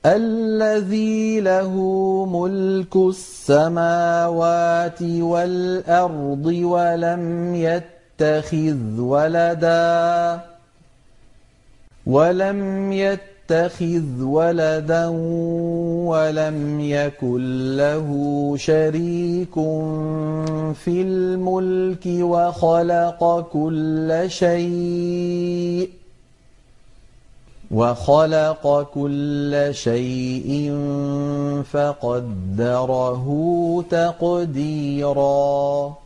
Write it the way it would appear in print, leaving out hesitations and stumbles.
الذي له ملك السماوات والأرض ولم يتخذ ولدا ولم يكن له شريك في الملك وخلق كل شيء فقدره تقديرا